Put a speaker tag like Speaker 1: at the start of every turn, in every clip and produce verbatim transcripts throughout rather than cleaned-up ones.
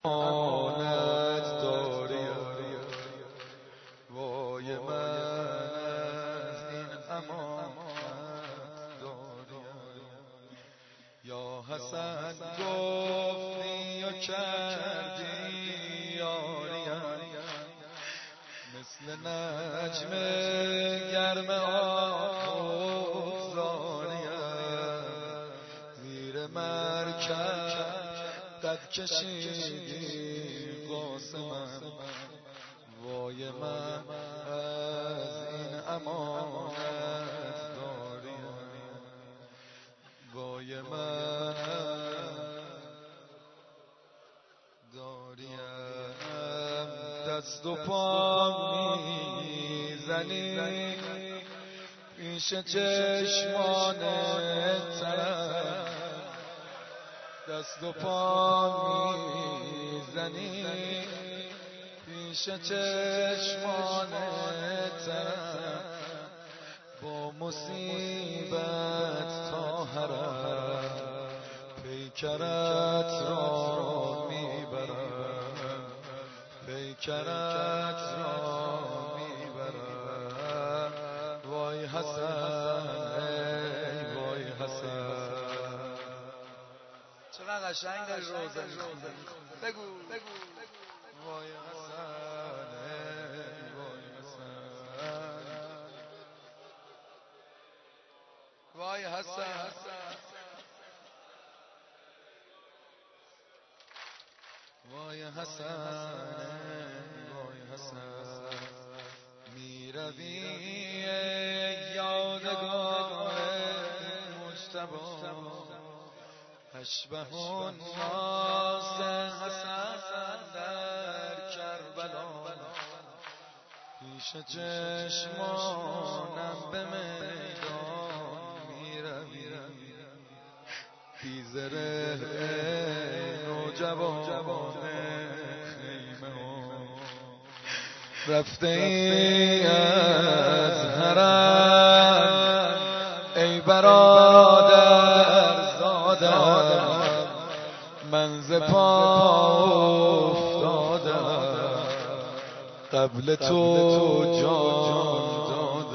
Speaker 1: امانت داری، وای من از این امانت داری. یا حسن گفتی و کردی یاریم، مثل نجم گرم آبزاریم. زیر مرکب قد کشیدی قاسمم، وای من از این امانت داریم. وای من داریم. دست و پا میزنی پیش چشمان طرف، دست و پا میزنی پیش چشمان طرف. با مصیبت تا حرم پیکرت را میبرم، پیکرت را میبرم. وای حسن ای وای حسن.
Speaker 2: چقدر قشنگ داری روزه میخونی. بگو بگو
Speaker 1: وای حسن ای وای حسن.
Speaker 2: وای حسن.
Speaker 1: وای حسن وای حسن. میروی یادگار مجتبی، اشبه الناس حسن در کربلا. پیش چشمانم به میدان میروی، بی زره نوجوان خیمه رفته ای از حرم. ای برادر زادم من ز پا افتادم، قبل تو جان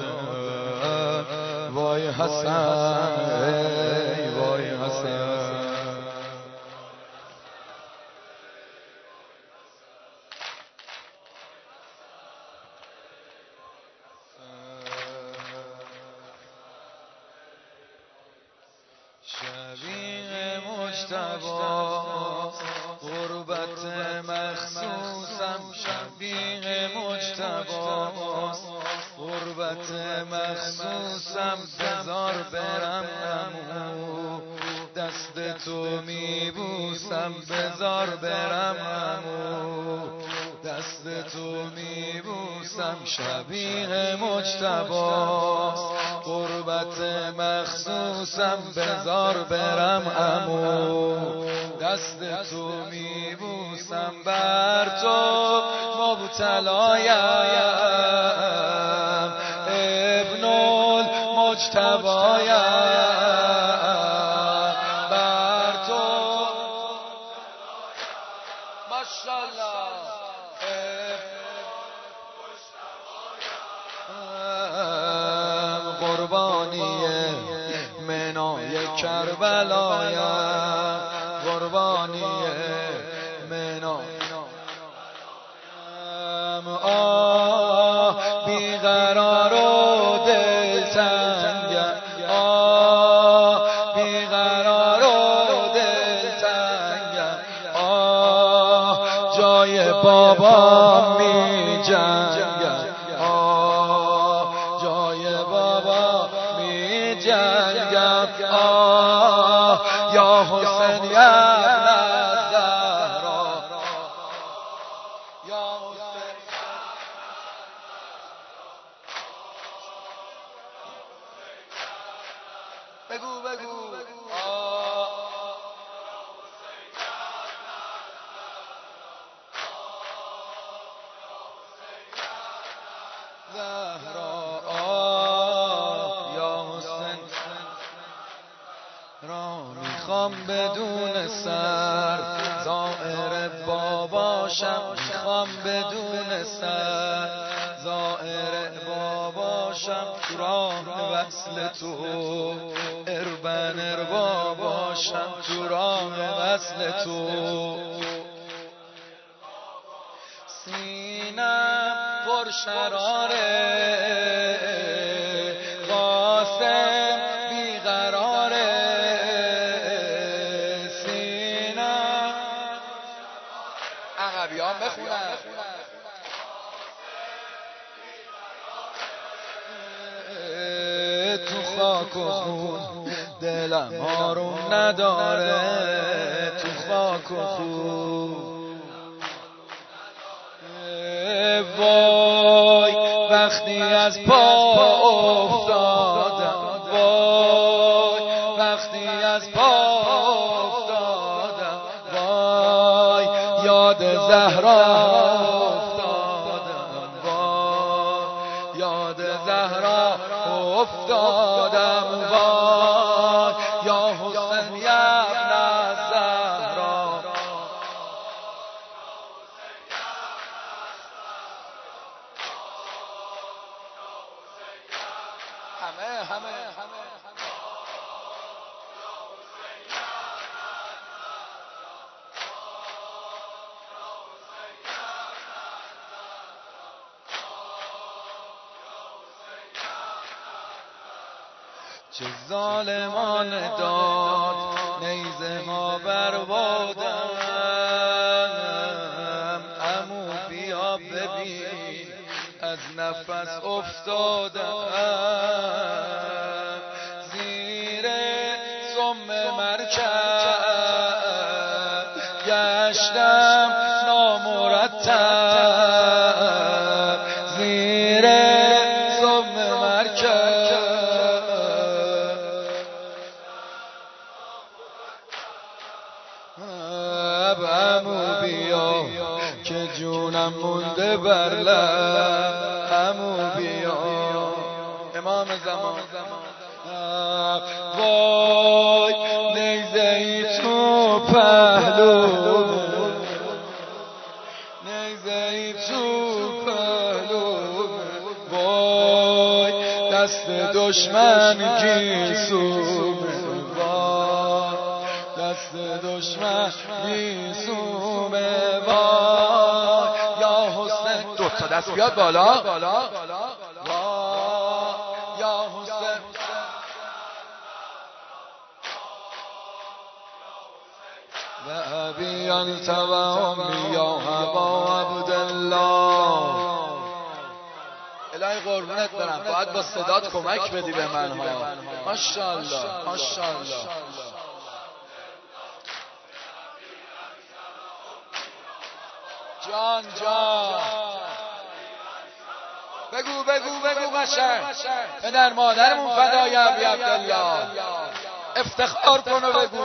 Speaker 1: دادم. وای حسن ای وای حسن. شبیه مجتبی غربت مخصوصم، شبیه مجتبی غربت مخصوصم. بذار برم عمو دست تو میبوسم، بذار برم عمو دست تو میبوسم. شبیه مجتبی غربت مخصوصم، بذار برم عمو دست تو میبوسم. بر تو مبتلایم ابن المجتبایم، بر تو ماشاءالله قربانی منای کربلایم، قربانی منای. آه بیقرار و دلتنگم، آه بیقرار و دلتنگم. آه جای بابا می جنگم، آه جای بابا می جنگم. آه یا حسین یا بگو بگو زهرا یا حسین را میخوام بدون سر زائر با باباشم میخوام بدون سر زائر باباشم تو راه وصل تو اربن ارباباشم تو راه وصل تو سینم پر شراره قاسم بیقراره سینم
Speaker 2: عقبیان بخونن
Speaker 1: تو خاک و خون دلم آروم نداره تو خاک و خون وای وقتی از پا افتادم وای وقتی از پا افتادم وای یاد زهرا افتادم وای یاد زهرا افتادم وای یا حسین یا ابن زهرا
Speaker 2: همه همه همه
Speaker 1: چه ظالمان داد نیزه ها بربادم عمو بیا ببین از نفس افتادم زیر سم مرکب گشتم نامرتب زیر سم مرکب عمو بیا که جونم مونده بر لب عمو بیا امام زمان وای نیزه ای تو پهلو نیزه ای تو پهلو وای دست دشمن گیسومه وای دست دشمن گیسومه وای یا حسین دو تا دست بیاد بالا وای یا حسین و ابی انت و امی یا ابا عبدالله
Speaker 2: الهی قربونت برم باید با صدات کمک بدی به من ها ماشاءالله ماشاءالله جان جان بگو بگو بگو قشنگ پدر مادرمون فدای ابی عبدالله افتخار کن و بگو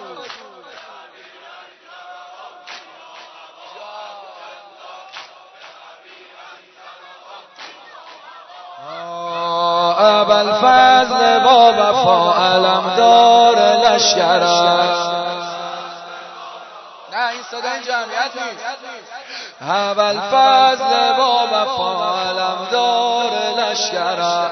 Speaker 1: ابوالفضل با وفا علمدار لشکر
Speaker 2: نه این صدا این جمعیت نیست
Speaker 1: ابوالفضل با وفا علمدار لشکر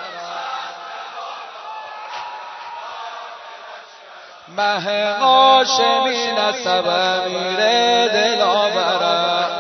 Speaker 1: مه هاشمی نسب امیر دلاور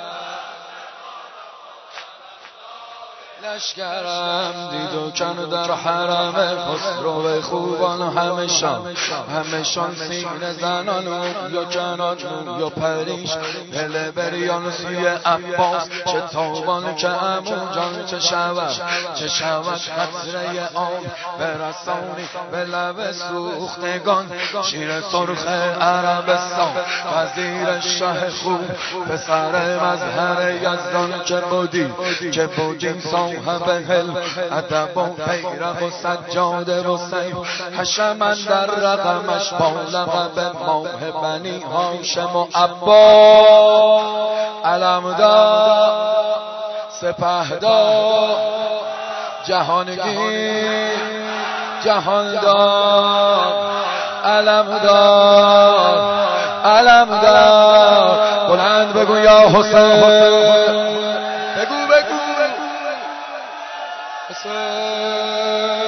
Speaker 1: لشکرم دید و کن در حرم خسرو خوبان همشان همشان سینه زنان یا کنان یا پریش دل بریان سوی عباس چه تابان که امون جان چه شود چه شود قطره آب برسانی به لب سوختگان شیر سرخ عربستان وزیر شه خوب پسر مظهر یزدان که بودی که بودی صاحب حلم ادب و پیرق و سجاده و سیف حشم در رقمش با لقب ماه بنی هاشم و عباس علمدار سپهدار جهانگیر جهاندار علمدار علم دار بلند بگو یا حسین بگو بگو حسین